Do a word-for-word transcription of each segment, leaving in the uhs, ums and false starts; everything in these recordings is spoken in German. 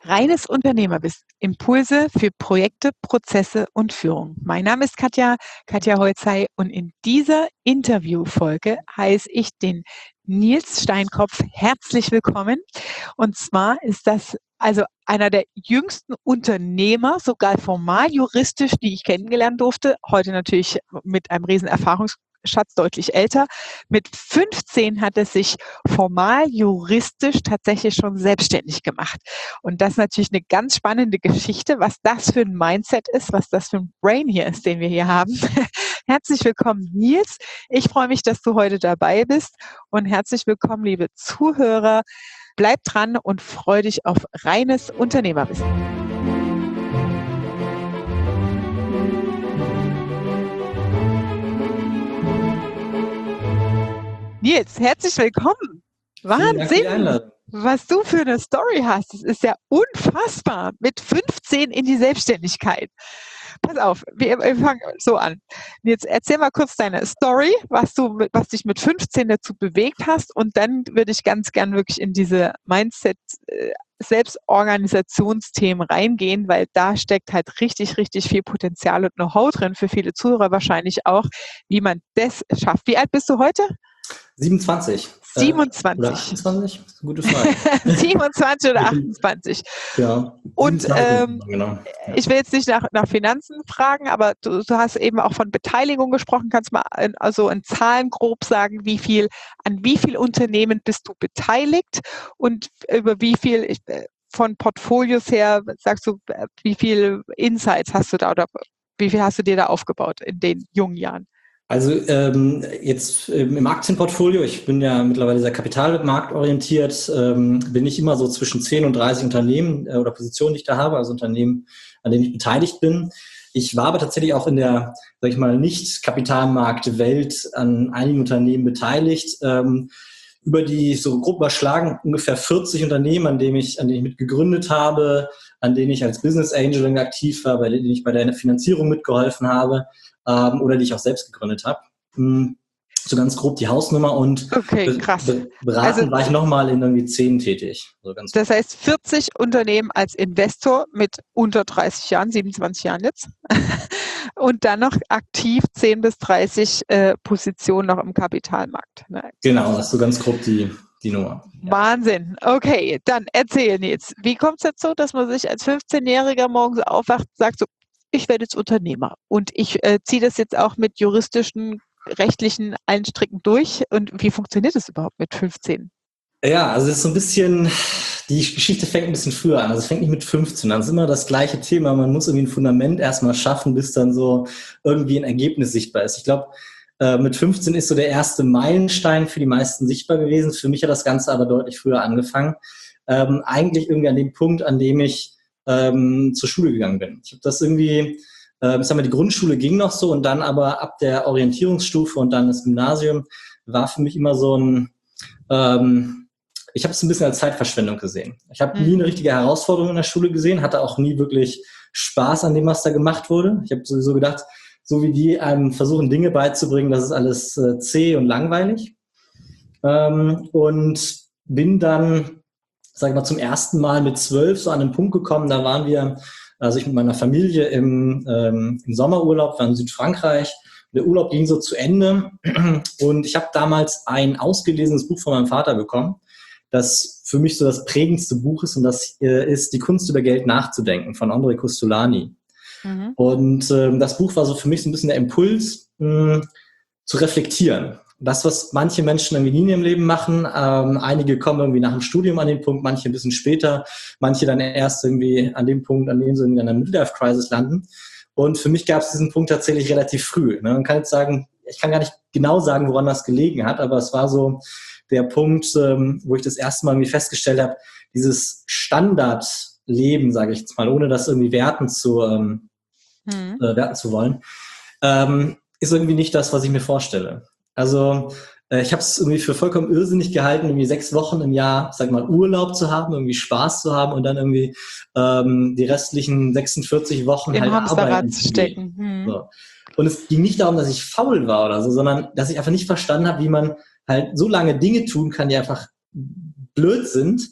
Reines Unternehmerwissen. Impulse für Projekte, Prozesse und Führung. Mein Name ist Katja, Katja Holzhey, und in dieser Interviewfolge heiße ich den Nils Steinkopf herzlich willkommen. Und zwar ist das also einer der jüngsten Unternehmer, sogar formal juristisch, die ich kennengelernt durfte. Heute natürlich mit einem riesen Erfahrungsschatz deutlich älter. Mit fünfzehn hat er sich formal juristisch tatsächlich schon selbstständig gemacht. Und das ist natürlich eine ganz spannende Geschichte, was das für ein Mindset ist, was das für ein Brain hier ist, den wir hier haben. Herzlich willkommen, Nils. Ich freue mich, dass du heute dabei bist, und herzlich willkommen, liebe Zuhörer. Bleib dran und freu dich auf reines Unternehmerwissen. Nils, herzlich willkommen. Wahnsinn, was du für eine Story hast. Das ist ja unfassbar. Mit fünfzehn in die Selbstständigkeit. Pass auf, wir, wir fangen so an. Jetzt erzähl mal kurz deine Story, was du, was dich mit fünfzehn dazu bewegt hast, und dann würde ich ganz gern wirklich in diese Mindset, äh, Selbstorganisationsthemen reingehen, weil da steckt halt richtig, richtig viel Potenzial und Know-how drin, für viele Zuhörer wahrscheinlich auch, wie man das schafft. Wie alt bist du heute? siebenundzwanzig. siebenundzwanzig. Oder achtundzwanzig? Gute Frage. siebenundzwanzig oder achtundzwanzig. Ja. Und ähm, genau. Ja. Ich will jetzt nicht nach, nach Finanzen fragen, aber du, du hast eben auch von Beteiligung gesprochen. Kannst du mal in, also in Zahlen grob sagen, wie viel, an wie viel Unternehmen bist du beteiligt und über wie viel ich, von Portfolios her, sagst du, wie viel Insights hast du da oder wie viel hast du dir da aufgebaut in den jungen Jahren? Also ähm, jetzt ähm, im Aktienportfolio, ich bin ja mittlerweile sehr kapitalmarktorientiert, ähm, bin ich immer so zwischen zehn und dreißig Unternehmen äh, oder Positionen, die ich da habe, also Unternehmen, an denen ich beteiligt bin. Ich war aber tatsächlich auch in der, sag ich mal, Nicht-Kapitalmarkt-Welt an einigen Unternehmen beteiligt. Ähm, über die, so grob überschlagen, ungefähr vierzig Unternehmen, an denen ich, an denen ich mit gegründet habe, an denen ich als Business Angel aktiv war, bei denen ich bei der Finanzierung mitgeholfen habe, ähm, oder die ich auch selbst gegründet habe. Hm, so ganz grob die Hausnummer, und okay, krass. be- beraten also, war ich nochmal in irgendwie zehn tätig. So ganz das heißt vierzig Unternehmen als Investor mit unter dreißig Jahren, siebenundzwanzig Jahren jetzt. Und dann noch aktiv zehn bis dreißig äh, Positionen noch im Kapitalmarkt. Ne? Genau, das ist so ganz grob die, die Nummer. Ja. Wahnsinn. Okay, dann erzählen jetzt. Wie kommt es dazu, dass man sich als fünfzehnjähriger morgens aufwacht und sagt so, ich werde jetzt Unternehmer und ich äh, ziehe das jetzt auch mit juristischen, rechtlichen allen Stricken durch. Und wie funktioniert das überhaupt mit fünfzehn? Ja, also es ist so ein bisschen, die Geschichte fängt ein bisschen früher an. Also es fängt nicht mit fünfzehn an. Es ist immer das gleiche Thema. Man muss irgendwie ein Fundament erstmal schaffen, bis dann so irgendwie ein Ergebnis sichtbar ist. Ich glaube, äh, mit fünfzehn ist so der erste Meilenstein für die meisten sichtbar gewesen. Für mich hat das Ganze aber deutlich früher angefangen. Ähm, eigentlich irgendwie an dem Punkt, an dem ich ähm, zur Schule gegangen bin. Ich habe das irgendwie, äh, ich sag mal, die Grundschule ging noch so, und dann aber ab der Orientierungsstufe und dann das Gymnasium war für mich immer so ein, ähm, ich habe es ein bisschen als Zeitverschwendung gesehen. Ich habe mhm. nie eine richtige Herausforderung in der Schule gesehen, hatte auch nie wirklich Spaß an dem, was da gemacht wurde. Ich habe sowieso gedacht, so wie die einem versuchen, Dinge beizubringen, das ist alles äh, zäh und langweilig. Ähm, und bin dann, sag ich mal, zum ersten Mal mit zwölf so an den Punkt gekommen, da waren wir, also ich mit meiner Familie im, ähm, im Sommerurlaub, waren in Südfrankreich. Der Urlaub ging so zu Ende, und ich habe damals ein ausgelesenes Buch von meinem Vater bekommen, das für mich so das prägendste Buch ist, und das äh, ist Die Kunst über Geld nachzudenken von André Kostolany. Mhm. Und äh, das Buch war so für mich so ein bisschen der Impuls, mh, zu reflektieren. Das, was manche Menschen irgendwie nie im Leben machen, ähm, einige kommen irgendwie nach dem Studium an den Punkt, manche ein bisschen später, manche dann erst irgendwie an dem Punkt, an dem sie in einer Midlife-Crisis landen. Und für mich gab es diesen Punkt tatsächlich relativ früh. Ne? Man kann jetzt sagen, ich kann gar nicht genau sagen, woran das gelegen hat, aber es war so der Punkt, ähm, wo ich das erste Mal irgendwie festgestellt habe, dieses Standardleben, sage ich jetzt mal, ohne das irgendwie werten zu, ähm, hm. äh, werten zu wollen, ähm, ist irgendwie nicht das, was ich mir vorstelle. Also äh, ich habe es irgendwie für vollkommen irrsinnig gehalten, irgendwie sechs Wochen im Jahr, sag mal, Urlaub zu haben, irgendwie Spaß zu haben und dann irgendwie ähm, die restlichen sechsundvierzig Wochen im halt arbeiten zu stecken. Hm. So. Und es ging nicht darum, dass ich faul war oder so, sondern dass ich einfach nicht verstanden habe, wie man halt so lange Dinge tun kann, die einfach blöd sind,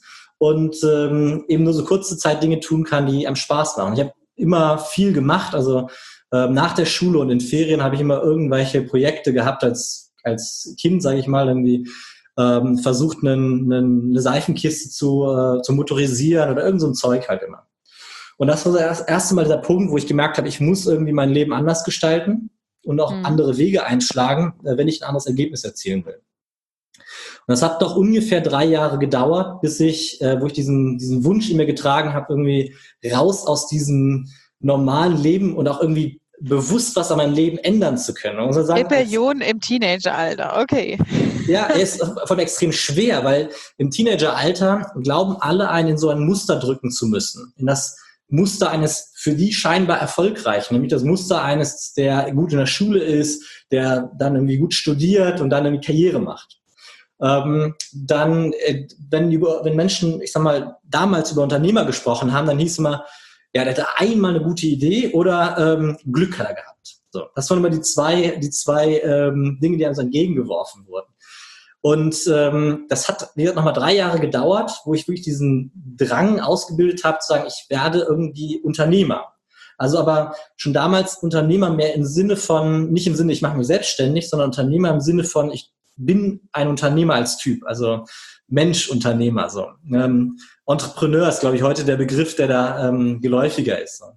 und ähm, eben nur so kurze Zeit Dinge tun kann, die einem Spaß machen. Ich habe immer viel gemacht, also ähm, nach der Schule und in Ferien habe ich immer irgendwelche Projekte gehabt als, als Kind, sage ich mal, irgendwie ähm, versucht, einen, einen, eine Seifenkiste zu, äh, zu motorisieren oder irgend so ein Zeug halt immer. Und das war das erste Mal dieser Punkt, wo ich gemerkt habe, ich muss irgendwie mein Leben anders gestalten und auch Mhm. andere Wege einschlagen, wenn ich ein anderes Ergebnis erzielen will. Und das hat doch ungefähr drei Jahre gedauert, bis ich, äh, wo ich diesen, diesen Wunsch in mir getragen habe, irgendwie raus aus diesem normalen Leben und auch irgendwie bewusst was an meinem Leben ändern zu können. Man muss ja sagen, als, Rebellion im Teenageralter, okay. ja, er ist von extrem schwer, weil im Teenageralter glauben alle, einen in so ein Muster drücken zu müssen. In das Muster eines für die scheinbar erfolgreichen, nämlich das Muster eines, der gut in der Schule ist, der dann irgendwie gut studiert und dann irgendwie Karriere macht. Ähm, dann, äh, wenn, über, wenn Menschen, ich sag mal, damals über Unternehmer gesprochen haben, dann hieß es immer, ja, der hatte einmal eine gute Idee oder ähm, Glück hat er gehabt. So, das waren immer die zwei, die zwei ähm, Dinge, die uns entgegengeworfen wurden. Und ähm, das hat, wie gesagt, nochmal drei Jahre gedauert, wo ich wirklich diesen Drang ausgebildet habe, zu sagen, ich werde irgendwie Unternehmer. Also aber schon damals Unternehmer mehr im Sinne von, nicht im Sinne, ich mache mich selbstständig, sondern Unternehmer im Sinne von, ich bin ein Unternehmer als Typ, also Mensch-Unternehmer. So. Ähm, Entrepreneur ist, glaube ich, heute der Begriff, der da ähm, geläufiger ist. So.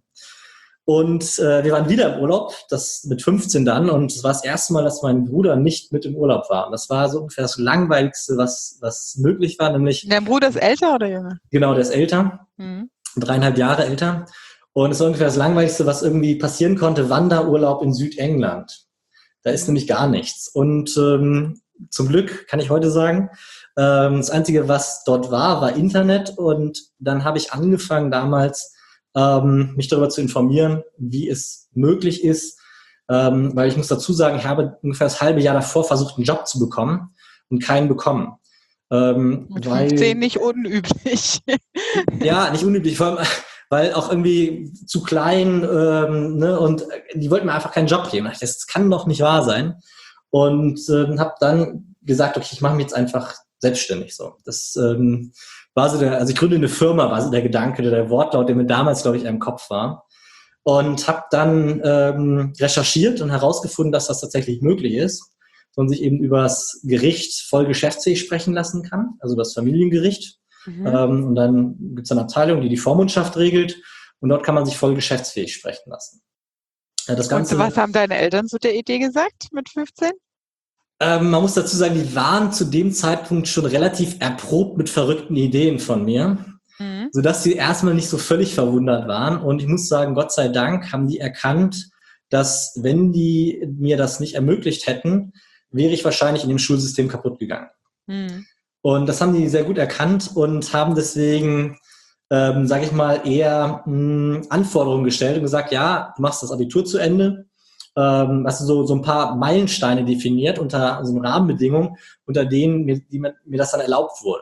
Und äh, wir waren wieder im Urlaub, das mit fünfzehn dann, und es war das erste Mal, dass mein Bruder nicht mit im Urlaub war. Und das war so ungefähr das Langweiligste, was, was möglich war, nämlich... Dein Bruder ist älter oder jünger? Genau, der ist älter, mhm. dreieinhalb Jahre älter. Und es war ungefähr das Langweiligste, was irgendwie passieren konnte, Wanderurlaub in Südengland. Da ist nämlich gar nichts. Und ähm, zum Glück, kann ich heute sagen, ähm, das Einzige, was dort war, war Internet. Und dann habe ich angefangen damals, ähm, mich darüber zu informieren, wie es möglich ist. Ähm, weil ich muss dazu sagen, ich habe ungefähr das halbe Jahr davor versucht, einen Job zu bekommen und keinen bekommen. Ähm, Mit weil, fünfzehn nicht unüblich. Ja, nicht unüblich, vor allem, weil auch irgendwie zu klein, ähm, ne, und die wollten mir einfach keinen Job geben. Das kann doch nicht wahr sein. Und ähm, habe dann gesagt, okay, ich mache mich jetzt einfach selbstständig. So, das ähm, war so der, also ich gründe eine Firma, war so der Gedanke, der Wortlaut, der mir damals, glaube ich, im Kopf war. Und habe dann ähm, recherchiert und herausgefunden, dass das tatsächlich möglich ist, und sich eben über das Gericht voll geschäftsfähig sprechen lassen kann, also das Familiengericht. Mhm. Ähm, und dann gibt es eine Abteilung, die die Vormundschaft regelt, und dort kann man sich voll geschäftsfähig sprechen lassen. Ja, das Ganze, und was haben deine Eltern zu der Idee gesagt mit fünfzehn? Ähm, man muss dazu sagen, die waren zu dem Zeitpunkt schon relativ erprobt mit verrückten Ideen von mir, mhm. sodass sie erstmal nicht so völlig verwundert waren. Und ich muss sagen, Gott sei Dank haben die erkannt, dass wenn die mir das nicht ermöglicht hätten, wäre ich wahrscheinlich in dem Schulsystem kaputt gegangen. Mhm. Und das haben die sehr gut erkannt und haben deswegen, ähm, sage ich mal, eher mh, Anforderungen gestellt und gesagt, ja, du machst das Abitur zu Ende, ähm, hast du so, so ein paar Meilensteine definiert unter so Rahmenbedingungen, unter denen mir, die mir, mir das dann erlaubt wurde.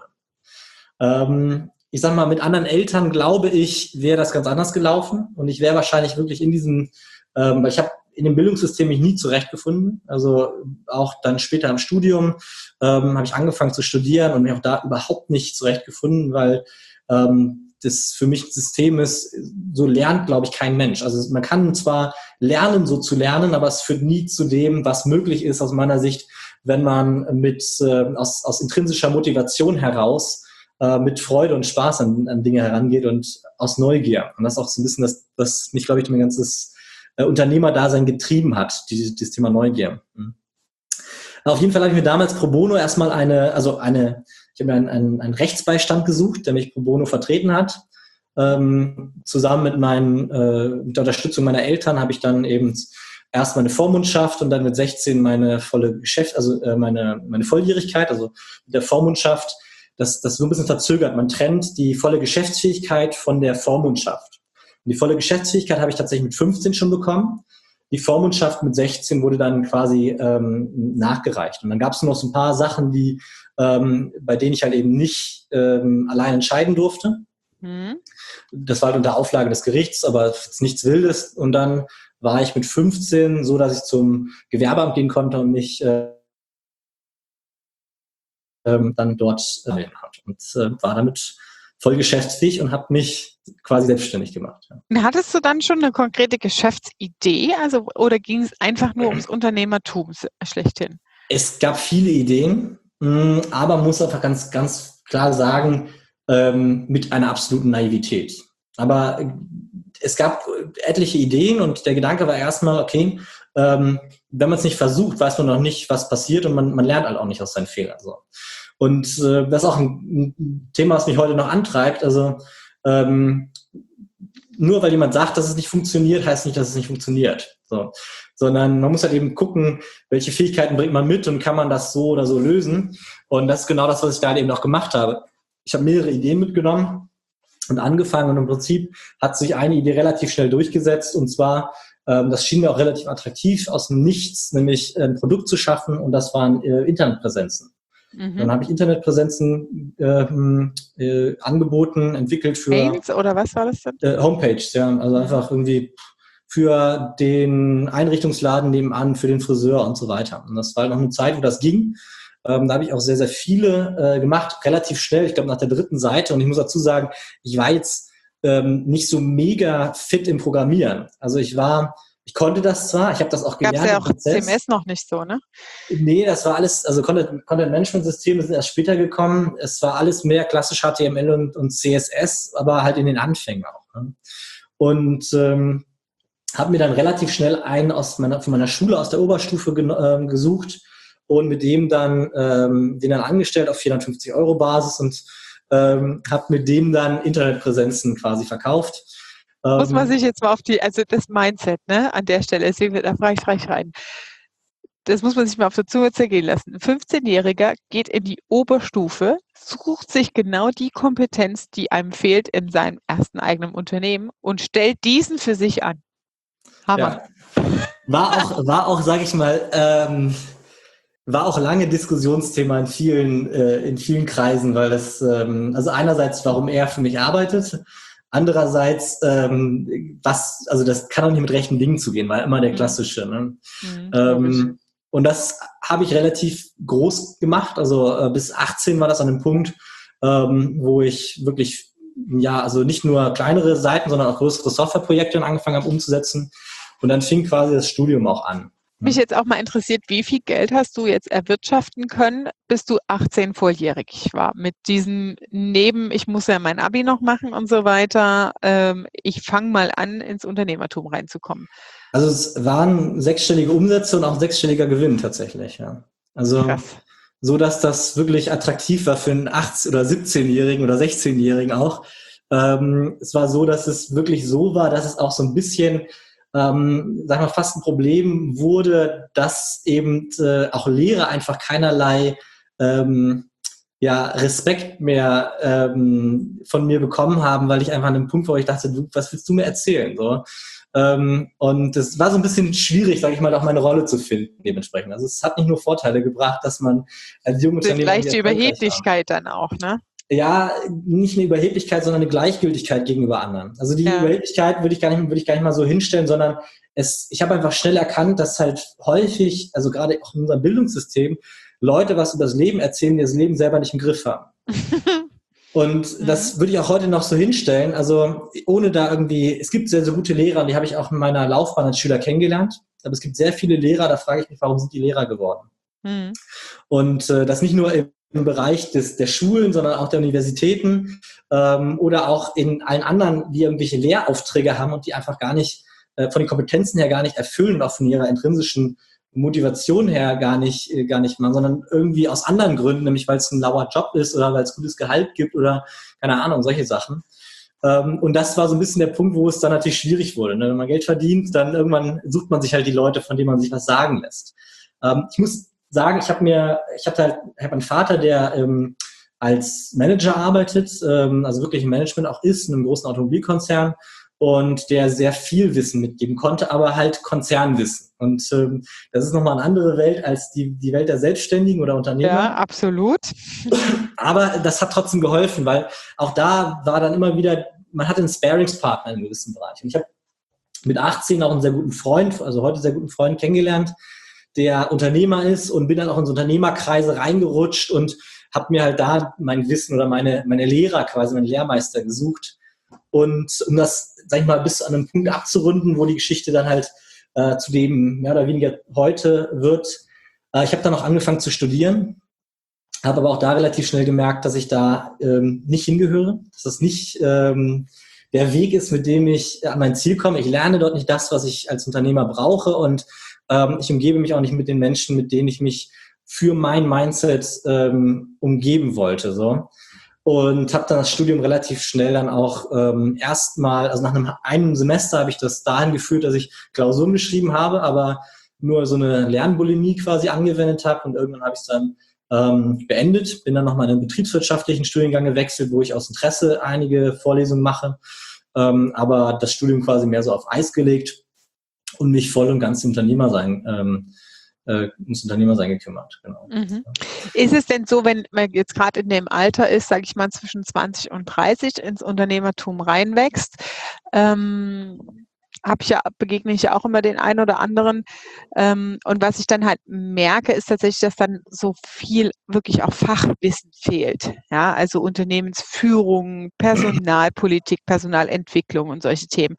Ähm, ich sag mal, mit anderen Eltern, glaube ich, wäre das ganz anders gelaufen, und ich wäre wahrscheinlich wirklich in diesem, ähm, weil ich habe in dem Bildungssystem mich nie zurechtgefunden. Also auch dann später im Studium ähm, habe ich angefangen zu studieren und mich auch da überhaupt nicht zurechtgefunden, weil ähm, das für mich ein System ist, so lernt, glaube ich, kein Mensch. Also man kann zwar lernen, so zu lernen, aber es führt nie zu dem, was möglich ist aus meiner Sicht, wenn man mit äh, aus, aus intrinsischer Motivation heraus äh, mit Freude und Spaß an, an Dinge herangeht und aus Neugier. Und das ist auch so ein bisschen das, was mich, glaube ich, mein ganzes äh, Unternehmerdasein getrieben hat, dieses, dieses Thema Neugier. Mhm. Auf jeden Fall habe ich mir damals pro bono erstmal eine, also eine, ich habe mir einen, einen, einen Rechtsbeistand gesucht, der mich pro bono vertreten hat. Ähm, zusammen mit meinen, äh, mit der Unterstützung meiner Eltern habe ich dann eben erst meine Vormundschaft und dann mit sechzehn meine volle Geschäft, also äh, meine, meine Volljährigkeit, also mit der Vormundschaft, das, das so ein bisschen verzögert. Man trennt die volle Geschäftsfähigkeit von der Vormundschaft. Und die volle Geschäftsfähigkeit habe ich tatsächlich mit fünfzehn schon bekommen. Die Vormundschaft mit sechzehn wurde dann quasi ähm, nachgereicht. Und dann gab es noch so ein paar Sachen, die, ähm, bei denen ich halt eben nicht ähm, allein entscheiden durfte. Mhm. Das war halt unter Auflage des Gerichts, aber jetzt nichts Wildes. Und dann war ich mit fünfzehn so, dass ich zum Gewerbeamt gehen konnte und mich äh, ähm, dann dort äh, melden konnte. Und äh, war damit voll geschäftsfähig und habe mich quasi selbstständig gemacht. Ja. Hattest du dann schon eine konkrete Geschäftsidee, also oder ging es einfach nur ums Unternehmertum schlechthin? Es gab viele Ideen, aber man muss einfach ganz, ganz klar sagen, ähm, mit einer absoluten Naivität. Aber es gab etliche Ideen und der Gedanke war erstmal, okay, ähm, wenn man es nicht versucht, weiß man noch nicht, was passiert und man, man lernt halt auch nicht aus seinen Fehlern. So. Und äh, das ist auch ein, ein Thema, was mich heute noch antreibt. Also ähm, nur weil jemand sagt, dass es nicht funktioniert, heißt nicht, dass es nicht funktioniert. So. Sondern man muss halt eben gucken, welche Fähigkeiten bringt man mit und kann man das so oder so lösen. Und das ist genau das, was ich da halt eben auch gemacht habe. Ich habe mehrere Ideen mitgenommen und angefangen und im Prinzip hat sich eine Idee relativ schnell durchgesetzt und zwar, ähm, das schien mir auch relativ attraktiv, aus dem Nichts nämlich ein Produkt zu schaffen und das waren äh, Internetpräsenzen. Mhm. Dann habe ich Internetpräsenzen äh, äh, angeboten, entwickelt für Mails oder was war das denn? Äh, Homepages, ja, also einfach irgendwie für den Einrichtungsladen nebenan, für den Friseur und so weiter. Und das war noch eine Zeit, wo das ging. Ähm, da habe ich auch sehr, sehr viele äh, gemacht, relativ schnell, ich glaube nach der dritten Seite. Und ich muss dazu sagen, ich war jetzt ähm, nicht so mega fit im Programmieren. Also ich war, ich konnte das zwar, ich habe das auch gelernt. Gab es ja auch C M S noch nicht so, ne? Nee, das war alles, also Content, Content Management Systeme sind erst später gekommen. Es war alles mehr klassisch H T M L und, und C S S, aber halt in den Anfängen auch. Ne? Und ähm, habe mir dann relativ schnell einen aus meiner, von meiner Schule aus der Oberstufe gen, äh, gesucht und mit dem dann ähm, den dann angestellt auf vierhundertfünfzig Euro Basis und ähm, habe mit dem dann Internetpräsenzen quasi verkauft. Muss man sich jetzt mal auf die, also das Mindset, ne, an der Stelle, deswegen da frage ich frei rein. Das muss man sich mal auf der Zunge zergehen lassen. Ein fünfzehnjähriger geht in die Oberstufe, sucht sich genau die Kompetenz, die einem fehlt in seinem ersten eigenen Unternehmen und stellt diesen für sich an. Hammer. Ja. War auch, war auch, sage ich mal, ähm, war auch lange Diskussionsthema in vielen, äh, in vielen Kreisen, weil das, ähm, also einerseits, warum er für mich arbeitet, andererseits, ähm, was, also das kann auch nicht mit rechten Dingen zugehen, war immer der klassische. Ne? Mhm, ähm, und das habe ich relativ groß gemacht, also äh, bis achtzehn war das an einem Punkt, ähm, wo ich wirklich, ja, also nicht nur kleinere Seiten, sondern auch größere Softwareprojekte angefangen habe umzusetzen. Und dann fing quasi das Studium auch an. Mich jetzt auch mal interessiert, wie viel Geld hast du jetzt erwirtschaften können, bis du achtzehn volljährig war? Mit diesen Neben, ich muss ja mein Abi noch machen und so weiter. Ähm, ich fange mal an, ins Unternehmertum reinzukommen. Also es waren sechsstellige Umsätze und auch sechsstelliger Gewinn tatsächlich, ja. Also krass. So, dass das wirklich attraktiv war für einen achtzehn- oder siebzehnjährigen oder sechzehnjährigen auch. Ähm, es war so, dass es wirklich so war, dass es auch so ein bisschen Ähm, sagen wir fast ein Problem wurde, dass eben äh, auch Lehrer einfach keinerlei ähm, ja, Respekt mehr ähm, von mir bekommen haben, weil ich einfach an einem Punkt war, wo ich dachte, du, was willst du mir erzählen? So. Ähm, und es war so ein bisschen schwierig, sage ich mal, auch meine Rolle zu finden dementsprechend. Also es hat nicht nur Vorteile gebracht, dass man als junge Unternehmer... Das ist leichte Überheblichkeit dann auch, ne? Ja, nicht eine Überheblichkeit, sondern eine Gleichgültigkeit gegenüber anderen. Also die ja. Überheblichkeit würde ich gar nicht, würde ich gar nicht mal so hinstellen, sondern es, ich habe einfach schnell erkannt, dass halt häufig, also gerade auch in unserem Bildungssystem, Leute was über das Leben erzählen, die das Leben selber nicht im Griff haben. Und mhm. das würde ich auch heute noch so hinstellen. Also ohne da irgendwie, es gibt sehr, sehr gute Lehrer, die habe ich auch in meiner Laufbahn als Schüler kennengelernt. Aber es gibt sehr viele Lehrer, da frage ich mich, warum sind die Lehrer geworden? Mhm. Und äh, das nicht nur im im Bereich des, der Schulen, sondern auch der Universitäten ähm, oder auch in allen anderen, die irgendwelche Lehraufträge haben und die einfach gar nicht, äh, von den Kompetenzen her gar nicht erfüllen und auch von ihrer intrinsischen Motivation her gar nicht, äh, gar nicht machen, sondern irgendwie aus anderen Gründen, nämlich weil es ein lauer Job ist oder weil es gutes Gehalt gibt oder keine Ahnung, solche Sachen. Ähm, und das war so ein bisschen der Punkt, wo es dann natürlich schwierig wurde. Ne? Wenn man Geld verdient, dann irgendwann sucht man sich halt die Leute, von denen man sich was sagen lässt. Ähm, ich muss sagen, ich habe mir, ich hatte halt, ich habe einen Vater, der ähm, als Manager arbeitet, ähm, also wirklich im Management auch ist, in einem großen Automobilkonzern und der sehr viel Wissen mitgeben konnte, aber halt Konzernwissen. Und ähm, das ist nochmal eine andere Welt als die, die Welt der Selbstständigen oder Unternehmer. Ja, absolut. Aber das hat trotzdem geholfen, weil auch da war dann immer wieder, man hatte einen Sparingspartner in einem gewissen Bereich. Und ich habe mit achtzehn auch einen sehr guten Freund, also heute sehr guten Freund kennengelernt, der Unternehmer ist und bin dann auch in so Unternehmerkreise reingerutscht und habe mir halt da mein Wissen oder meine, meine Lehrer quasi, meine Lehrmeister gesucht. Und um das, sag ich mal, bis an einen Punkt abzurunden, wo die Geschichte dann halt äh, zu dem mehr oder weniger heute wird. Äh, ich habe dann auch angefangen zu studieren, habe aber auch da relativ schnell gemerkt, dass ich da ähm, nicht hingehöre, dass das nicht ähm, der Weg ist, mit dem ich an mein Ziel komme. Ich lerne dort nicht das, was ich als Unternehmer brauche, und ähm, ich umgebe mich auch nicht mit den Menschen, mit denen ich mich für mein Mindset ähm, umgeben wollte. So. Und habe dann das Studium relativ schnell dann auch ähm, erstmal, also nach einem, einem Semester habe ich das dahin geführt, dass ich Klausuren geschrieben habe, aber nur so eine Lernbulimie quasi angewendet habe, und irgendwann habe ich es dann ähm, beendet, bin dann nochmal in einen betriebswirtschaftlichen Studiengang gewechselt, wo ich aus Interesse einige Vorlesungen mache, ähm, aber das Studium quasi mehr so auf Eis gelegt und mich voll und ganz Unternehmersein ähm, äh, ins Unternehmersein gekümmert. Genau. Mhm. Ist es denn so, wenn man jetzt gerade in dem Alter ist, sage ich mal zwischen zwanzig und dreißig, ins Unternehmertum reinwächst, ähm, habe ich ja, begegne ich ja auch immer den einen oder anderen. Ähm, und was ich dann halt merke, ist tatsächlich, dass dann so viel wirklich auch Fachwissen fehlt. Ja, also Unternehmensführung, Personalpolitik, Personalentwicklung und solche Themen.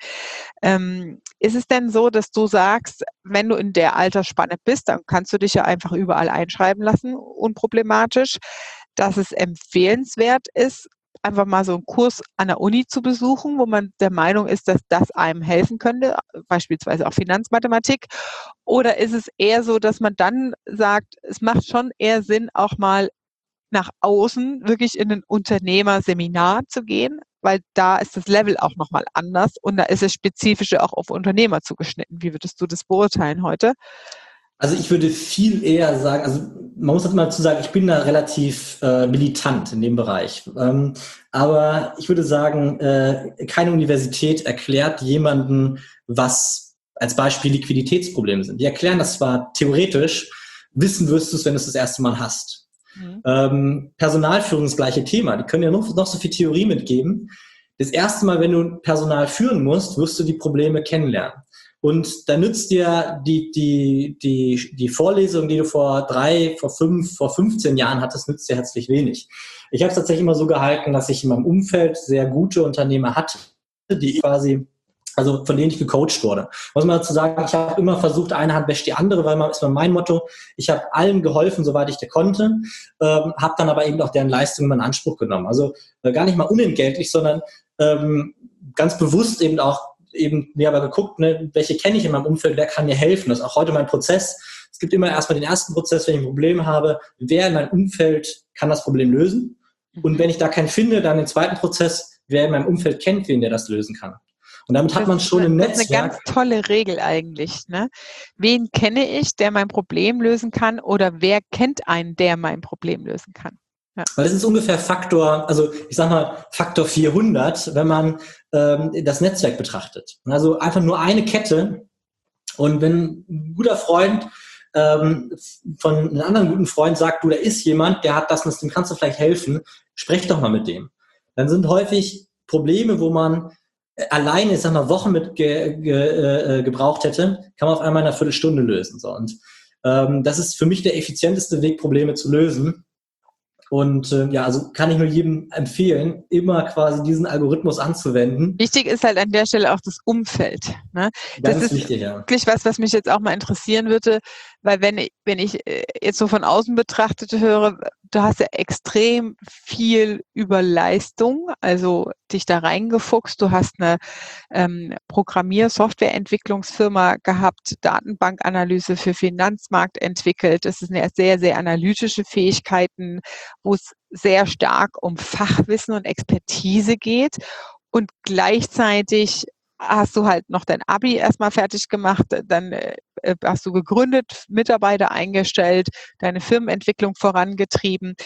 Ähm, ist es denn so, dass du sagst, wenn du in der Altersspanne bist, dann kannst du dich ja einfach überall einschreiben lassen, unproblematisch, dass es empfehlenswert ist, einfach mal so einen Kurs an der Uni zu besuchen, wo man der Meinung ist, dass das einem helfen könnte, beispielsweise auch Finanzmathematik? Oder ist es eher so, dass man dann sagt, es macht schon eher Sinn, auch mal nach außen wirklich in ein Unternehmerseminar zu gehen, weil da ist das Level auch nochmal anders und da ist es spezifischer auch auf Unternehmer zugeschnitten. Wie würdest du das beurteilen heute? Also ich würde viel eher sagen, also man muss halt mal dazu sagen, ich bin da relativ äh, militant in dem Bereich. Ähm, aber ich würde sagen, äh, keine Universität erklärt jemanden, was als Beispiel Liquiditätsprobleme sind. Die erklären das zwar theoretisch, wissen wirst du es, wenn du es das erste Mal hast. Mhm. Ähm, Personalführung ist das gleiche Thema. Die können ja noch, noch so viel Theorie mitgeben. Das erste Mal, wenn du Personal führen musst, wirst du die Probleme kennenlernen. Und da nützt dir die, die, die, die Vorlesung, die du vor drei, vor fünf, vor fünfzehn Jahren hattest, nützt dir herzlich wenig. Ich habe es tatsächlich immer so gehalten, dass ich in meinem Umfeld sehr gute Unternehmer hatte, die quasi, also von denen ich gecoacht wurde. Muss man dazu sagen, ich habe immer versucht, eine Hand wäscht die andere, weil man ist mal mein Motto. Ich habe allen geholfen, soweit ich konnte, ähm, habe dann aber eben auch deren Leistungen in Anspruch genommen. Also äh, gar nicht mal unentgeltlich, sondern ähm, ganz bewusst eben auch eben mir aber geguckt, ne, welche kenne ich in meinem Umfeld, wer kann mir helfen. Das ist auch heute mein Prozess. Es gibt immer erstmal den ersten Prozess, wenn ich ein Problem habe, wer in meinem Umfeld kann das Problem lösen. Mhm. Und wenn ich da keinen finde, dann den zweiten Prozess, wer in meinem Umfeld kennt, wen der das lösen kann. Und damit das hat man schon ein Netzwerk. Das ist eine ganz tolle Regel eigentlich. Ne? Wen kenne ich, der mein Problem lösen kann, oder wer kennt einen, der mein Problem lösen kann? Ja. Weil es ist ungefähr Faktor, also ich sag mal Faktor vierhundert, wenn man ähm, das Netzwerk betrachtet. Also einfach nur eine Kette. Und wenn ein guter Freund ähm, von einem anderen guten Freund sagt, du, da ist jemand, der hat das und das, dem kannst du vielleicht helfen, sprech doch mal mit dem. Dann sind häufig Probleme, wo man alleine, ich sag mal, Wochen mit ge, ge, äh, gebraucht hätte, kann man auf einmal in einer Viertelstunde lösen. So. Und ähm, das ist für mich der effizienteste Weg, Probleme zu lösen. Und äh, ja, also kann ich nur jedem empfehlen, immer quasi diesen Algorithmus anzuwenden. Wichtig ist halt an der Stelle auch das Umfeld. Ne? Ganz das ist wichtig, ja. Wirklich was, was mich jetzt auch mal interessieren würde, weil wenn ich, wenn ich jetzt so von außen betrachtet höre, du hast ja extrem viel über Leistung, also dich da reingefuchst. Du hast eine ähm, Programmier-Softwareentwicklungsfirma gehabt, Datenbankanalyse für Finanzmarkt entwickelt. Das sind ja sehr, sehr analytische Fähigkeiten, wo es sehr stark um Fachwissen und Expertise geht. Und gleichzeitig hast du halt noch dein Abi erstmal fertig gemacht, dann äh, hast du gegründet, Mitarbeiter eingestellt, deine Firmenentwicklung vorangetrieben.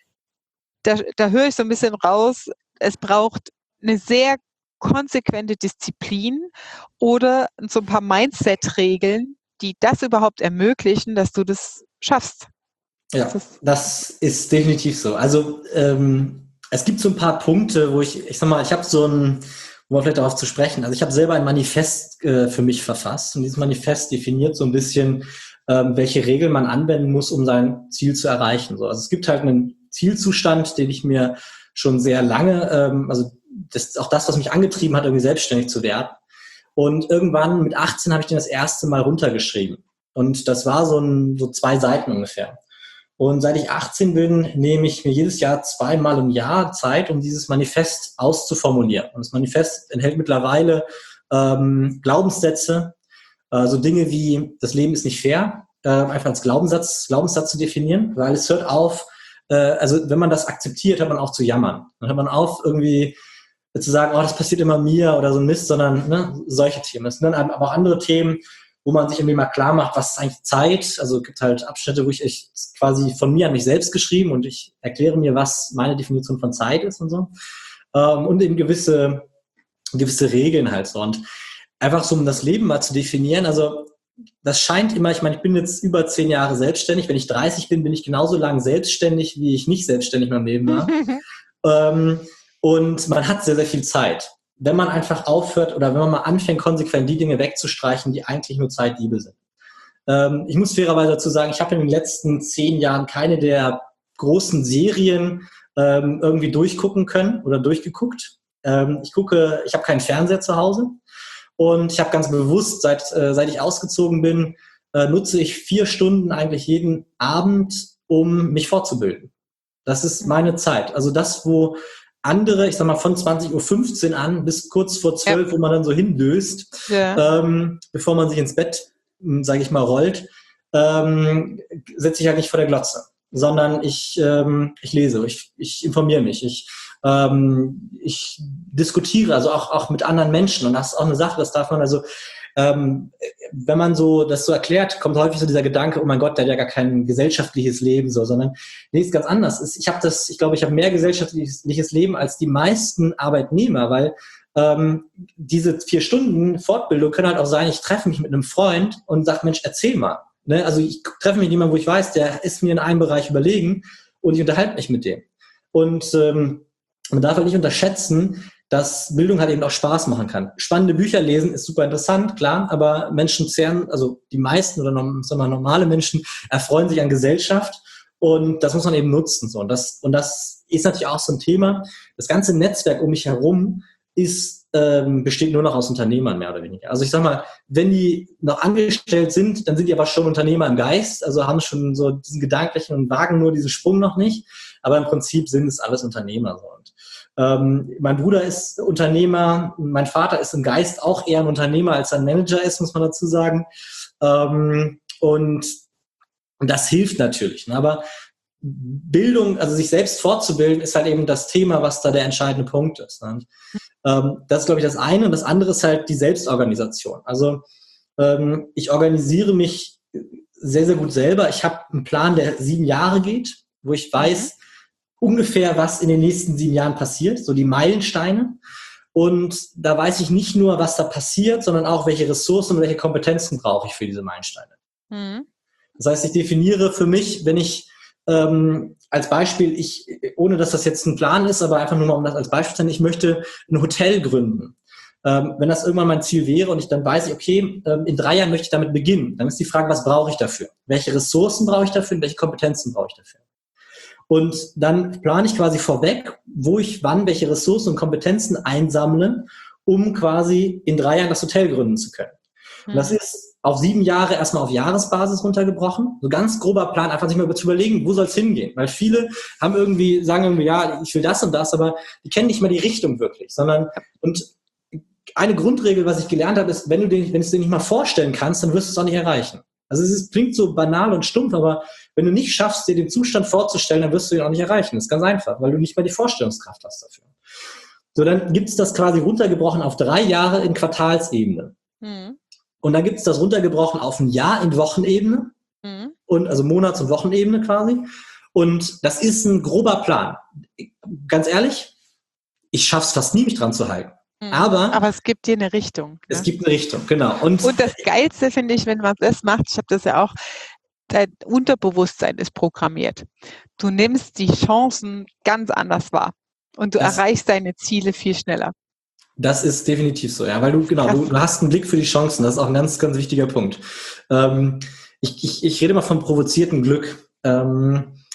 Da, da höre ich so ein bisschen raus, es braucht eine sehr konsequente Disziplin oder so ein paar Mindset-Regeln, die das überhaupt ermöglichen, dass du das schaffst. Ja, das, das ist definitiv so. Also ähm, es gibt so ein paar Punkte, wo ich, ich sag mal, ich habe so ein, um vielleicht darauf zu sprechen, also ich habe selber ein Manifest äh, für mich verfasst und dieses Manifest definiert so ein bisschen, ähm, welche Regeln man anwenden muss, um sein Ziel zu erreichen. So, also es gibt halt einen Zielzustand, den ich mir schon sehr lange, ähm, also das ist auch das, was mich angetrieben hat, irgendwie selbstständig zu werden. Und irgendwann mit achtzehn habe ich den das erste Mal runtergeschrieben. Und das war so, ein, so zwei Seiten ungefähr. Und seit ich achtzehn bin, nehme ich mir jedes Jahr zweimal im Jahr Zeit, um dieses Manifest auszuformulieren. Und das Manifest enthält mittlerweile ähm, Glaubenssätze, äh, so Dinge wie, das Leben ist nicht fair, äh, einfach als Glaubenssatz, Glaubenssatz zu definieren, weil es hört auf, äh, also wenn man das akzeptiert, hört man auf zu jammern. Dann hört man auf, irgendwie zu sagen, oh, das passiert immer mir oder so ein Mist, sondern ne, solche Themen. Es sind dann aber auch andere Themen, wo man sich irgendwie mal klar macht, was ist eigentlich Zeit? Also es gibt halt Abschnitte, wo ich, ich quasi von mir an mich selbst geschrieben und ich erkläre mir, was meine Definition von Zeit ist und so. Ähm, und eben gewisse, gewisse Regeln halt so. Und einfach so, um das Leben mal zu definieren, also das scheint immer, ich meine, ich bin jetzt über zehn Jahre selbstständig. Wenn ich dreißig bin, bin ich genauso lange selbstständig, wie ich nicht selbstständig in meinem Leben war. ähm, und man hat sehr, sehr viel Zeit. Wenn man einfach aufhört oder wenn man mal anfängt, konsequent die Dinge wegzustreichen, die eigentlich nur Zeitdiebe sind. Ähm, ich muss fairerweise dazu sagen, ich habe in den letzten zehn Jahren keine der großen Serien ähm, irgendwie durchgucken können oder durchgeguckt. Ähm, ich gucke, ich habe keinen Fernseher zu Hause und ich habe ganz bewusst, seit, äh, seit ich ausgezogen bin, äh, nutze ich vier Stunden eigentlich jeden Abend, um mich fortzubilden. Das ist meine Zeit. Also das, wo andere, ich sag mal, von zwanzig Uhr fünfzehn an bis kurz vor zwölf, ja, wo man dann so hindöst, ja, ähm, bevor man sich ins Bett, sage ich mal, rollt, ähm, sitze ich halt nicht vor der Glotze, sondern ich, ähm, ich lese, ich, ich informiere mich, ich, ähm, ich diskutiere, also auch, auch mit anderen Menschen. Und das ist auch eine Sache, das darf man also, ähm, wenn man so das so erklärt, kommt häufig so dieser Gedanke, oh mein Gott, der hat ja gar kein gesellschaftliches Leben, so, sondern nee, ist ganz anders. Ich habe das, ich glaube, ich habe mehr gesellschaftliches Leben als die meisten Arbeitnehmer, weil ähm, diese vier Stunden Fortbildung können halt auch sein, ich treffe mich mit einem Freund und sage, Mensch, erzähl mal. Ne? Also ich treffe mich mit jemandem, wo ich weiß, der ist mir in einem Bereich überlegen und ich unterhalte mich mit dem. Und ähm, man darf halt nicht unterschätzen, dass Bildung halt eben auch Spaß machen kann. Spannende Bücher lesen ist super interessant, klar, aber Menschen zehren, also die meisten oder sagen wir mal, normale Menschen erfreuen sich an Gesellschaft und das muss man eben nutzen. So. Und, das, und das ist natürlich auch so ein Thema. Das ganze Netzwerk um mich herum ist, ähm, besteht nur noch aus Unternehmern, mehr oder weniger. Also ich sag mal, wenn die noch angestellt sind, dann sind die aber schon Unternehmer im Geist, also haben schon so diesen gedanklichen und wagen nur diesen Sprung noch nicht, aber im Prinzip sind es alles Unternehmer. So. Und Ähm, mein Bruder ist Unternehmer, mein Vater ist im Geist auch eher ein Unternehmer, als ein Manager ist, muss man dazu sagen. Ähm, und das hilft natürlich. Ne? Aber Bildung, also sich selbst fortzubilden, ist halt eben das Thema, was da der entscheidende Punkt ist. Ne? Ähm, das ist, glaube ich, das eine. Und das andere ist halt die Selbstorganisation. Also ähm, ich organisiere mich sehr, sehr gut selber. Ich habe einen Plan, der sieben Jahre geht, wo ich weiß, mhm. ungefähr, was in den nächsten sieben Jahren passiert, so die Meilensteine. Und da weiß ich nicht nur, was da passiert, sondern auch, welche Ressourcen und welche Kompetenzen brauche ich für diese Meilensteine. Mhm. Das heißt, ich definiere für mich, wenn ich ähm, als Beispiel, ich, ohne dass das jetzt ein Plan ist, aber einfach nur mal, um das als Beispiel zu nennen, ich möchte ein Hotel gründen. Ähm, wenn das irgendwann mein Ziel wäre und ich dann weiß, okay, ähm, in drei Jahren möchte ich damit beginnen, dann ist die Frage, was brauche ich dafür? Welche Ressourcen brauche ich dafür und welche Kompetenzen brauche ich dafür? Und dann plane ich quasi vorweg, wo ich wann welche Ressourcen und Kompetenzen einsammle, um quasi in drei Jahren das Hotel gründen zu können. Mhm. Und das ist auf sieben Jahre erstmal auf Jahresbasis runtergebrochen. So ganz grober Plan, einfach sich mal zu überlegen, wo soll es hingehen? Weil viele haben irgendwie, sagen irgendwie, ja, ich will das und das, aber die kennen nicht mal die Richtung wirklich, sondern, und eine Grundregel, was ich gelernt habe, ist, wenn du den, wenn du es dir nicht mal vorstellen kannst, dann wirst du es auch nicht erreichen. Also es ist, klingt so banal und stumpf, aber wenn du nicht schaffst, dir den Zustand vorzustellen, dann wirst du ihn auch nicht erreichen. Das ist ganz einfach, weil du nicht mal die Vorstellungskraft hast dafür. So, dann gibt es das quasi runtergebrochen auf drei Jahre in Quartalsebene. Mhm. Und dann gibt es das runtergebrochen auf ein Jahr in Wochenebene. Mhm. Und also Monats- und Wochenebene quasi. Und das ist ein grober Plan. Ganz ehrlich, ich schaff's fast nie, mich dran zu halten. Aber, Aber es gibt dir eine Richtung. Ne? Es gibt eine Richtung, genau. Und, und das Geilste finde ich, wenn man das macht, ich habe das ja auch, dein Unterbewusstsein ist programmiert. Du nimmst die Chancen ganz anders wahr und du das, erreichst deine Ziele viel schneller. Das ist definitiv so, ja, weil du, genau, du, du hast einen Blick für die Chancen, das ist auch ein ganz, ganz wichtiger Punkt. Ähm, ich, ich, ich rede mal von provoziertem Glück. Ähm,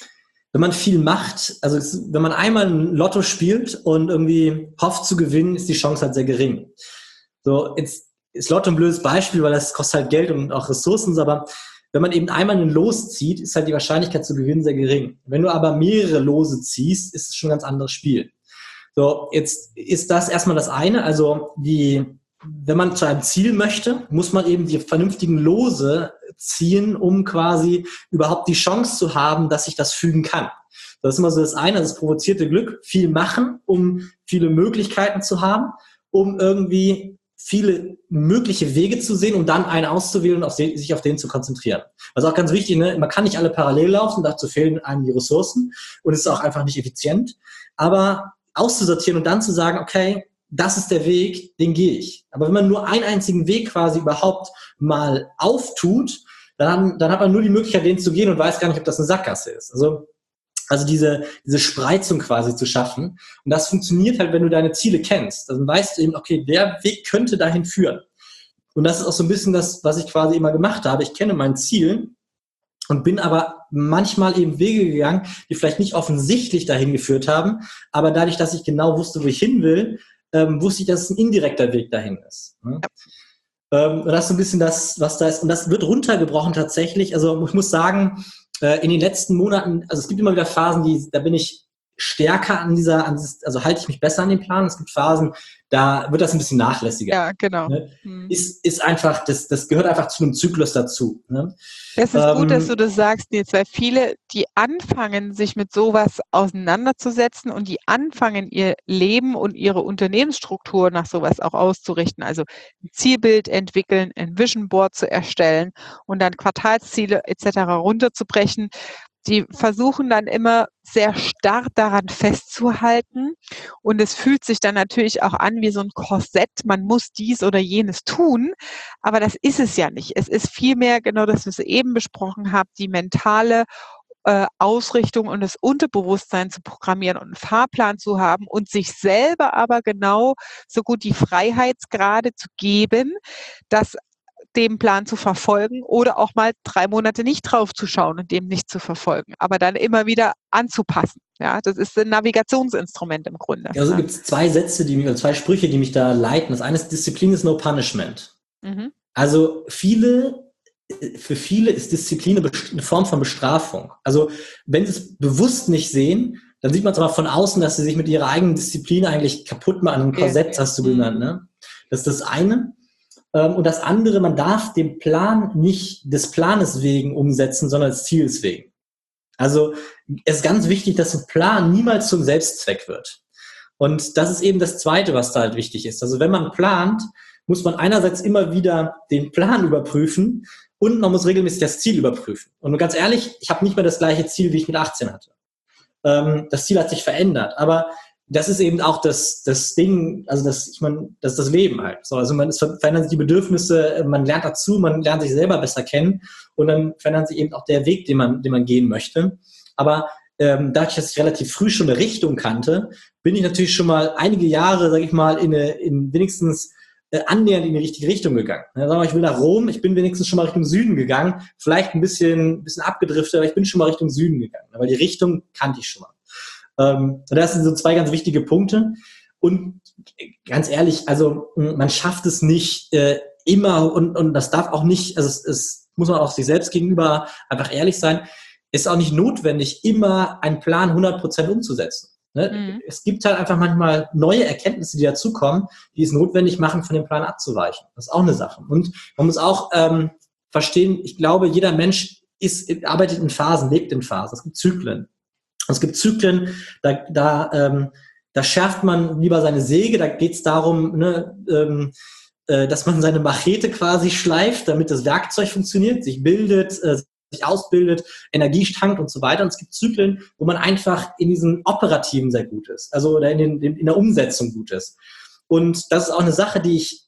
wenn man viel macht, also es, wenn man einmal ein Lotto spielt und irgendwie hofft zu gewinnen, ist die Chance halt sehr gering. So, jetzt ist Lotto ein blödes Beispiel, weil das kostet halt Geld und auch Ressourcen, aber wenn man eben einmal einen Los zieht, ist halt die Wahrscheinlichkeit zu gewinnen sehr gering. Wenn du aber mehrere Lose ziehst, ist es schon ein ganz anderes Spiel. So, jetzt ist das erstmal das eine, also die, wenn man zu einem Ziel möchte, muss man eben die vernünftigen Lose ziehen, um quasi überhaupt die Chance zu haben, dass sich das fügen kann. Das ist immer so das eine, das provozierte Glück, viel machen, um viele Möglichkeiten zu haben, um irgendwie viele mögliche Wege zu sehen, um dann einen auszuwählen und auf den, sich auf den zu konzentrieren. Also auch ganz wichtig, ne? Man kann nicht alle parallel laufen, dazu fehlen einem die Ressourcen und es ist auch einfach nicht effizient. Aber auszusortieren und dann zu sagen, okay, das ist der Weg, den gehe ich. Aber wenn man nur einen einzigen Weg quasi überhaupt mal auftut, dann, dann hat man nur die Möglichkeit, den zu gehen und weiß gar nicht, ob das eine Sackgasse ist. Also Also diese, diese Spreizung quasi zu schaffen. Und das funktioniert halt, wenn du deine Ziele kennst. Dann weißt du eben, okay, der Weg könnte dahin führen. Und das ist auch so ein bisschen das, was ich quasi immer gemacht habe. Ich kenne mein Ziel und bin aber manchmal eben Wege gegangen, die vielleicht nicht offensichtlich dahin geführt haben. Aber dadurch, dass ich genau wusste, wo ich hin will, ähm, wusste ich, dass es ein indirekter Weg dahin ist. Ja. Ähm, und das ist so ein bisschen das, was da ist. Und das wird runtergebrochen tatsächlich. Also ich muss sagen, in den letzten Monaten, also es gibt immer wieder Phasen, die, da bin ich stärker an dieser, an dieses, also halte ich mich besser an den Plan. Es gibt Phasen, da wird das ein bisschen nachlässiger. Ja, genau. Ne? Hm. Ist, ist einfach, das, das gehört einfach zu einem Zyklus dazu. Ne? Das ist ähm, gut, dass du das sagst, Nils, weil viele, die anfangen, sich mit sowas auseinanderzusetzen und die anfangen, ihr Leben und ihre Unternehmensstruktur nach sowas auch auszurichten, also ein Zielbild entwickeln, ein Vision Board zu erstellen und dann Quartalsziele et cetera runterzubrechen. Die versuchen dann immer sehr starr daran festzuhalten und es fühlt sich dann natürlich auch an wie so ein Korsett, man muss dies oder jenes tun, aber das ist es ja nicht. Es ist vielmehr genau das, was ihr eben besprochen habt, die mentale äh, Ausrichtung und das Unterbewusstsein zu programmieren und einen Fahrplan zu haben und sich selber aber genau so gut die Freiheitsgrade zu geben, dass dem Plan zu verfolgen oder auch mal drei Monate nicht drauf zu schauen und dem nicht zu verfolgen, aber dann immer wieder anzupassen. Ja, das ist ein Navigationsinstrument im Grunde. Also ja. gibt es zwei Sätze, die mich, oder zwei Sprüche, die mich da leiten. Das eine ist, Disziplin ist no punishment. Mhm. Also viele, für viele ist Disziplin eine Form von Bestrafung. Also wenn sie es bewusst nicht sehen, dann sieht man es aber von außen, dass sie sich mit ihrer eigenen Disziplin eigentlich kaputt machen. Ein Korsett okay. hast du mhm. genannt. Ne? Das ist das eine. Und das andere, man darf den Plan nicht des Planes wegen umsetzen, sondern des Ziels wegen. Also es ist ganz wichtig, dass ein Plan niemals zum Selbstzweck wird. Und das ist eben das Zweite, was da halt wichtig ist. Also wenn man plant, muss man einerseits immer wieder den Plan überprüfen und man muss regelmäßig das Ziel überprüfen. Und ganz ehrlich, ich habe nicht mehr das gleiche Ziel, wie ich mit achtzehn hatte. Das Ziel hat sich verändert, aber das ist eben auch das, das Ding, also das, ich meine, das ist das Leben halt. So, also man, es verändern sich die Bedürfnisse, man lernt dazu, man lernt sich selber besser kennen und dann verändert sich eben auch der Weg, den man, den man gehen möchte. Aber ähm, dadurch, dass ich relativ früh schon eine Richtung kannte, bin ich natürlich schon mal einige Jahre, sage ich mal, in, eine, in wenigstens äh, annähernd in die richtige Richtung gegangen. Ja, sagen wir, ich will nach Rom, ich bin wenigstens schon mal Richtung Süden gegangen, vielleicht ein bisschen, ein bisschen abgedriftet, aber ich bin schon mal Richtung Süden gegangen. Aber die Richtung kannte ich schon mal. Ähm, das sind so zwei ganz wichtige Punkte. Und ganz ehrlich, also man schafft es nicht äh, immer und, und das darf auch nicht, also es, es muss man auch sich selbst gegenüber einfach ehrlich sein, ist auch nicht notwendig, immer einen Plan hundert Prozent umzusetzen. Ne? Mhm. Es gibt halt einfach manchmal neue Erkenntnisse, die dazukommen, die es notwendig machen, von dem Plan abzuweichen. Das ist auch eine Sache. Und man muss auch ähm, verstehen, ich glaube, jeder Mensch ist, arbeitet in Phasen, lebt in Phasen. Es gibt Zyklen. Es gibt Zyklen, da, da, ähm, da schärft man lieber seine Säge, da geht es darum, ne, ähm, äh, dass man seine Machete quasi schleift, damit das Werkzeug funktioniert, sich bildet, äh, sich ausbildet, Energie tankt und so weiter. Und es gibt Zyklen, wo man einfach in diesem Operativen sehr gut ist, also oder in, den, in der Umsetzung gut ist. Und das ist auch eine Sache, die ich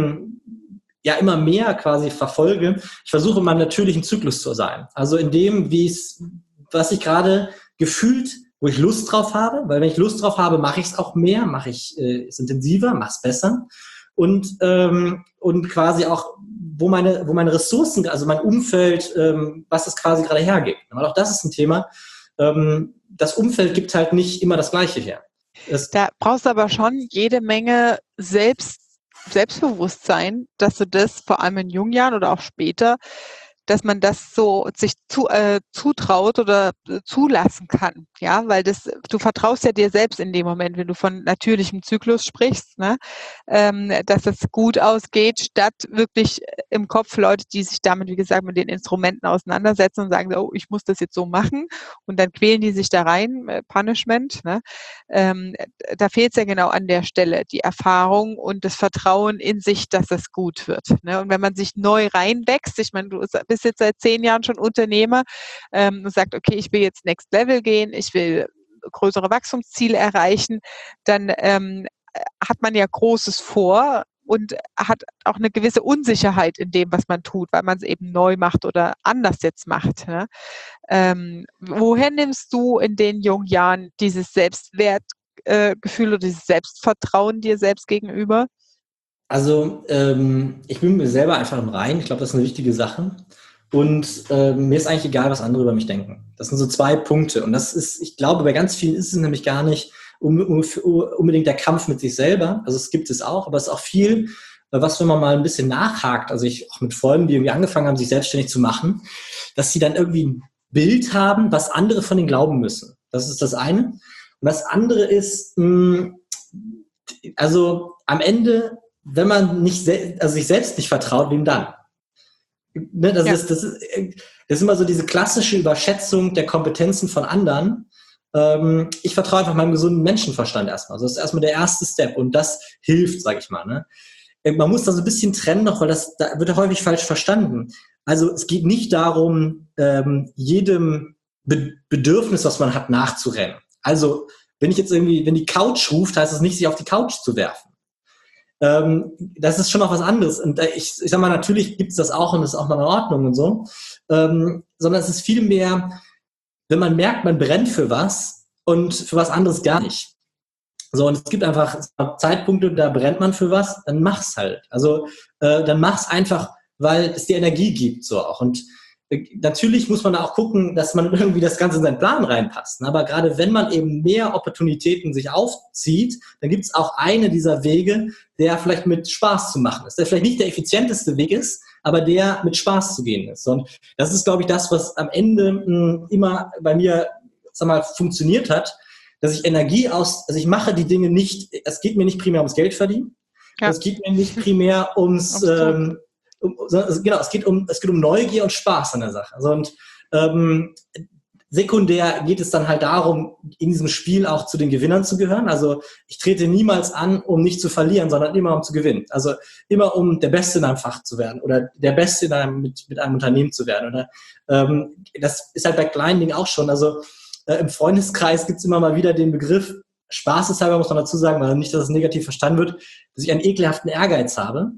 ja immer mehr quasi verfolge. Ich versuche in meinem natürlichen Zyklus zu sein. Also in dem, wie es, was ich gerade gefühlt, wo ich Lust drauf habe, weil wenn ich Lust drauf habe, mache ich es auch mehr, mache ich äh, es intensiver, mache es besser und ähm, und quasi auch, wo meine wo meine Ressourcen, also mein Umfeld, ähm, was es quasi gerade hergibt. Aber auch das ist ein Thema. ähm, das Umfeld gibt halt nicht immer das Gleiche her. Es da brauchst du aber schon jede Menge Selbst, Selbstbewusstsein, dass du das vor allem in jungen Jahren oder auch später, dass man das so sich zu, äh, zutraut oder äh, zulassen kann, ja, weil das, du vertraust ja dir selbst in dem Moment, wenn du von natürlichem Zyklus sprichst, ne, ähm, dass es gut ausgeht, statt wirklich im Kopf Leute, die sich damit, wie gesagt, mit den Instrumenten auseinandersetzen und sagen, oh, ich muss das jetzt so machen und dann quälen die sich da rein, äh, Punishment, ne, ähm, da fehlt es ja genau an der Stelle, die Erfahrung und das Vertrauen in sich, dass es gut wird, ne, und wenn man sich neu reinwächst, ich meine, du bist jetzt seit zehn Jahren schon Unternehmer ähm, und sagt, okay, ich will jetzt Next Level gehen, ich will größere Wachstumsziele erreichen, dann ähm, hat man ja Großes vor und hat auch eine gewisse Unsicherheit in dem, was man tut, weil man es eben neu macht oder anders jetzt macht. Ne? Ähm, woher nimmst du in den jungen Jahren dieses Selbstwertgefühl äh, oder dieses Selbstvertrauen dir selbst gegenüber? Also ähm, ich bin mir selber einfach im Reinen. Ich glaube, das ist eine wichtige Sache. Und ähm, mir ist eigentlich egal, was andere über mich denken. Das sind so zwei Punkte. Und das ist, ich glaube, bei ganz vielen ist es nämlich gar nicht um, um, unbedingt der Kampf mit sich selber. Also es gibt es auch, aber es ist auch viel, was, wenn man mal ein bisschen nachhakt, also ich auch mit Freunden, die irgendwie angefangen haben, sich selbstständig zu machen, dass sie dann irgendwie ein Bild haben, was andere von ihnen glauben müssen. Das ist das eine. Und das andere ist, mh, also am Ende, wenn man nicht sel- also sich selbst nicht vertraut, wem dann? Ne, das, Ja. ist, das, ist, das ist immer so diese klassische Überschätzung der Kompetenzen von anderen. Ähm, ich vertraue einfach meinem gesunden Menschenverstand erstmal. Also das ist erstmal der erste Step und das hilft, sage ich mal. Ne? Man muss da so ein bisschen trennen noch, weil das da wird ja häufig falsch verstanden. Also es geht nicht darum, ähm, jedem Be- Bedürfnis, was man hat, nachzurennen. Also wenn ich jetzt irgendwie, wenn die Couch ruft, heißt es nicht, sich auf die Couch zu werfen. Ähm, das ist schon noch was anderes. Und ich, ich sag mal, natürlich gibt's das auch und das ist auch mal in Ordnung und so. Ähm, sondern es ist viel mehr, wenn man merkt, man brennt für was und für was anderes gar nicht. So, und es gibt einfach Zeitpunkte, da brennt man für was, dann mach's halt. Also äh, dann mach's einfach, weil es dir Energie gibt, so auch. Und äh, natürlich muss man da auch gucken, dass man irgendwie das Ganze in seinen Plan reinpasst. Aber gerade wenn man eben mehr Opportunitäten sich aufzieht, dann gibt's auch eine dieser Wege, der vielleicht mit Spaß zu machen ist. Der vielleicht nicht der effizienteste Weg ist, aber der mit Spaß zu gehen ist. Und das ist, glaube ich, das, was am Ende mh, immer bei mir, sag mal, funktioniert hat, dass ich Energie aus, also ich mache die Dinge nicht, es geht mir nicht primär ums Geld verdienen, Ja. es geht mir nicht primär ums, ähm, um, sondern, genau, es geht um, es geht um Neugier und Spaß an der Sache. Also und ähm, sekundär geht es dann halt darum, in diesem Spiel auch zu den Gewinnern zu gehören. Also ich trete niemals an, um nicht zu verlieren, sondern immer um zu gewinnen. Also immer um der Beste in einem Fach zu werden oder der Beste in einem, mit, mit einem Unternehmen zu werden. Oder ähm, das ist halt bei kleinen Dingen auch schon. Also im Freundeskreis gibt es immer mal wieder den Begriff, spaßeshalber muss man dazu sagen, weil nicht, dass es negativ verstanden wird, dass ich einen ekelhaften Ehrgeiz habe.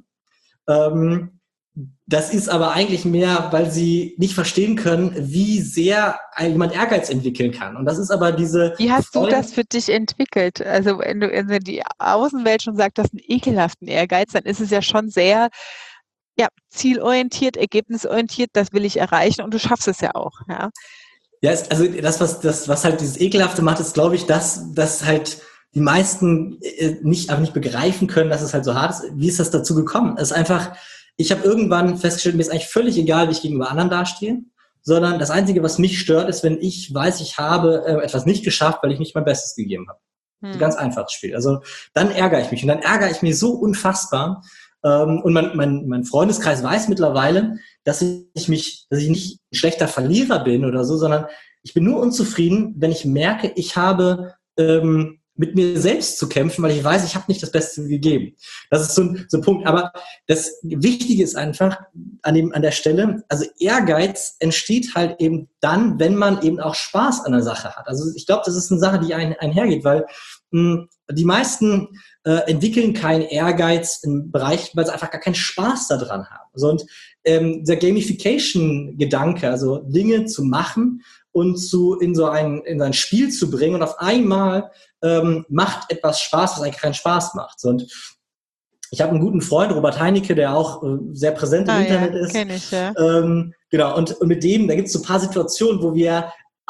Ähm, das ist aber eigentlich mehr, weil sie nicht verstehen können, wie sehr jemand Ehrgeiz entwickeln kann. Und das ist aber diese... Wie hast Freude- du das für dich entwickelt? Also wenn du wenn die Außenwelt schon sagt, du hast einen ekelhaften Ehrgeiz, dann ist es ja schon sehr ja, zielorientiert, ergebnisorientiert, das will ich erreichen und du schaffst es ja auch. Ja. Ja, es, also das, was das, was halt dieses Ekelhafte macht, ist, glaube ich, dass, dass halt die meisten äh, nicht, aber nicht begreifen können, dass es halt so hart ist. Wie ist das dazu gekommen? Es ist einfach, ich habe irgendwann festgestellt, mir ist eigentlich völlig egal, wie ich gegenüber anderen dastehe, sondern das Einzige, was mich stört, ist, wenn ich weiß, ich habe äh, etwas nicht geschafft, weil ich nicht mein Bestes gegeben habe. Hm. So ganz einfaches Spiel. Also dann ärgere ich mich und dann ärgere ich mich so unfassbar. Ähm, und mein, mein, mein Freundeskreis weiß mittlerweile, dass ich mich, dass ich nicht ein schlechter Verlierer bin oder so, sondern ich bin nur unzufrieden, wenn ich merke, ich habe ähm, mit mir selbst zu kämpfen, weil ich weiß, ich habe nicht das Beste gegeben. Das ist so ein, so ein Punkt. Aber das Wichtige ist einfach an dem, an der Stelle, also Ehrgeiz entsteht halt eben dann, wenn man eben auch Spaß an der Sache hat. Also ich glaube, das ist eine Sache, die ein, einhergeht, weil mh, die meisten äh, entwickeln keinen Ehrgeiz im Bereich, weil sie einfach gar keinen Spaß daran haben. Also und ähm, der Gamification-Gedanke, also Dinge zu machen und zu in so ein in so ein Spiel zu bringen und auf einmal ähm, macht etwas Spaß, was eigentlich keinen Spaß macht. So, und ich habe einen guten Freund, Robert Heinecke, der auch äh, sehr präsent im ah, Internet ja, ist. kenn ich, ja. Ähm, genau, und, und mit dem, da gibt es so ein paar Situationen, wo wir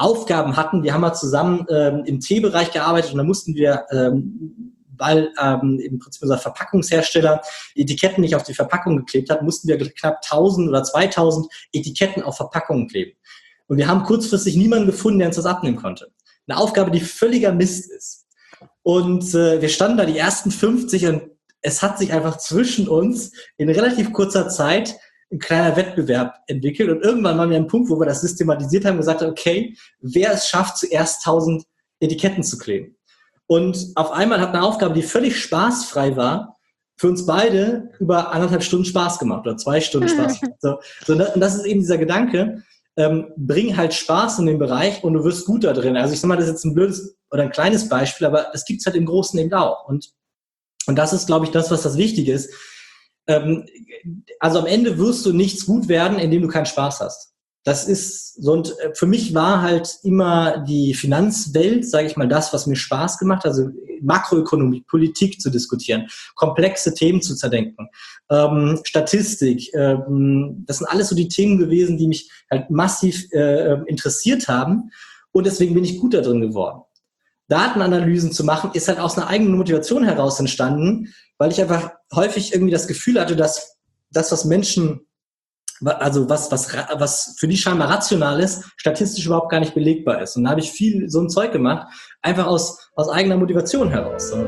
Aufgaben hatten. Wir haben mal zusammen ähm, im Teebereich gearbeitet und da mussten wir, ähm, weil ähm, im Prinzip unser Verpackungshersteller die Etiketten nicht auf die Verpackung geklebt hat, mussten wir knapp tausend oder zweitausend Etiketten auf Verpackungen kleben. Und wir haben kurzfristig niemanden gefunden, der uns das abnehmen konnte. Eine Aufgabe, die völliger Mist ist. Und äh, wir standen da die ersten fünfzig und es hat sich einfach zwischen uns in relativ kurzer Zeit ein kleiner Wettbewerb entwickelt. Und irgendwann waren wir an einem Punkt, wo wir das systematisiert haben und gesagt haben, okay, wer es schafft, zuerst tausend Etiketten zu kleben. Und auf einmal hat eine Aufgabe, die völlig spaßfrei war, für uns beide über anderthalb Stunden Spaß gemacht oder zwei Stunden Spaß gemacht. So, so, und das ist eben dieser Gedanke, ähm, bring halt Spaß in den Bereich und du wirst gut da drin. Also ich sag mal, das ist jetzt ein blödes oder ein kleines Beispiel, aber das gibt's halt im Großen eben auch. Und, und das ist, glaube ich, das, was das Wichtige ist. Ähm, also am Ende wirst du nichts gut werden, indem du keinen Spaß hast. Das ist so, und für mich war halt immer die Finanzwelt, sage ich mal, das, was mir Spaß gemacht hat, also Makroökonomie, Politik zu diskutieren, komplexe Themen zu zerdenken, ähm, Statistik, ähm, das sind alles so die Themen gewesen, die mich halt massiv äh, interessiert haben und deswegen bin ich gut da drin geworden. Datenanalysen zu machen, ist halt aus einer eigenen Motivation heraus entstanden, weil ich einfach häufig irgendwie das Gefühl hatte, dass das, was Menschen also was, was, was für die scheinbar rational ist, statistisch überhaupt gar nicht belegbar ist. Und da habe ich viel so ein Zeug gemacht, einfach aus, aus eigener Motivation heraus. So.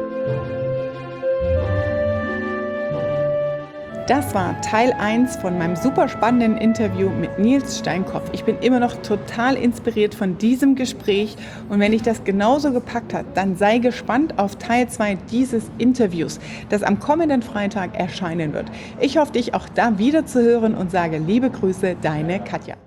Das war Teil eins von meinem super spannenden Interview mit Nils Steinkopf. Ich bin immer noch total inspiriert von diesem Gespräch und wenn dich das genauso gepackt hat, dann sei gespannt auf Teil zwei dieses Interviews, das am kommenden Freitag erscheinen wird. Ich hoffe, dich auch da wieder zu hören und sage liebe Grüße, deine Katja.